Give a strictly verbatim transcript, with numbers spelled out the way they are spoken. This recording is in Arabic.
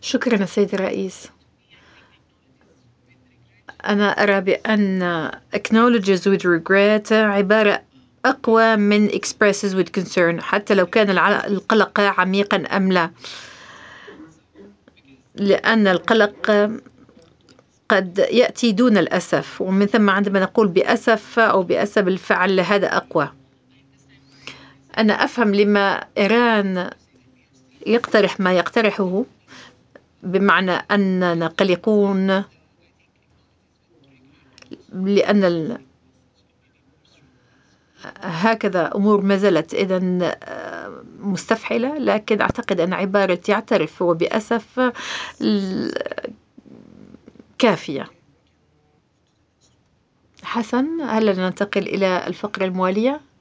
شكرا السيد الرئيس. أنا أرى بأن acknowledges with regret عبارة أقوى من expresses with concern، حتى لو كان القلق عميقا أم لا، لأن القلق قد يأتي دون الأسف، ومن ثم عندما نقول بأسف أو بأسف الفعل هذا أقوى. أنا أفهم لما إيران يقترح ما يقترحه، بمعنى أننا قلقون لأن هكذا أمور ما زالت إذن مستفحلة، لكن أعتقد أن عبارة يعترف وبأسف كافية. حسن، هل ننتقل إلى الفقرة الموالية؟